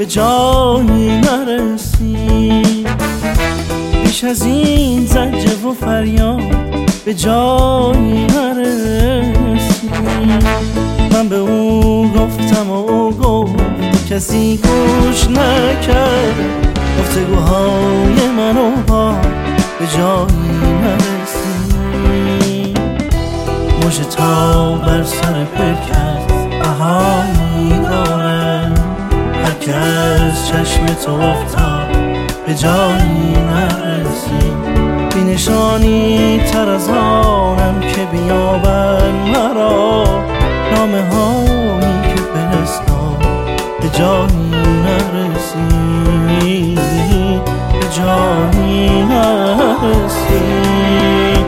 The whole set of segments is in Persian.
به جایی نرسید. بیش از این زجر و فریاد به جایی نرسید. من به او گفتم و او گفت، کسی گوش نکرد. گفتگوهای من و با به جایی نرسید. مژه تا بر سر پرکت بهایی دارد، هر که از چشم تو افتاد به جایی نرسید. بی نشانی تر از آنم که بیابد مرا، نامه هایی که فرستاد به جایی نرسید، به جایی نرسید.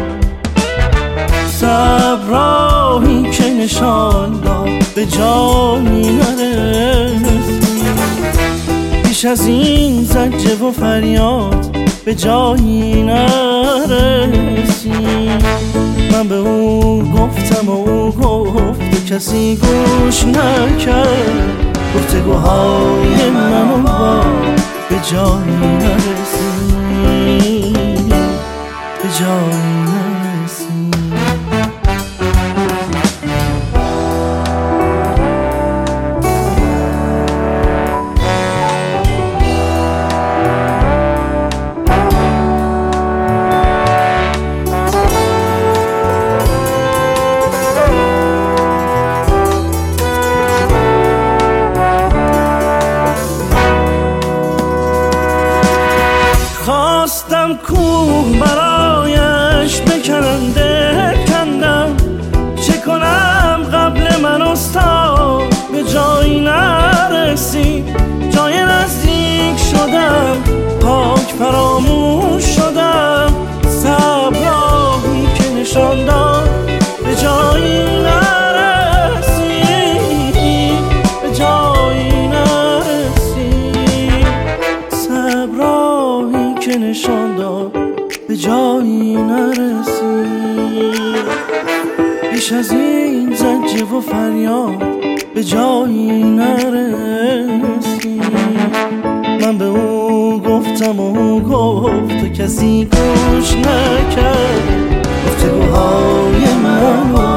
صبراهی که نشان داد به جایی نرسید. بیش از این زجر و فریاد به جایی نرسید. من به او گفتم و او گفت، کسی گوش نکرد. گفتگوهای من و با به جایی نرسید، به جایی نرسید. خواستم کوه برایش بکنم، دل کندم. چه کنم قبل من استاد به جایی نرسید. جای نزدیک شدم، پاک فراموش شدم. صبراهی که نشان داد به جایی نرسید، به جایی نرسید. صبراهی که نشان داد به جایی نرسید. بیش از این زجر و فریاد به جایی نرسید. من به او گفتم و او گفت، کسی گوش نکرد. گفتگوهای من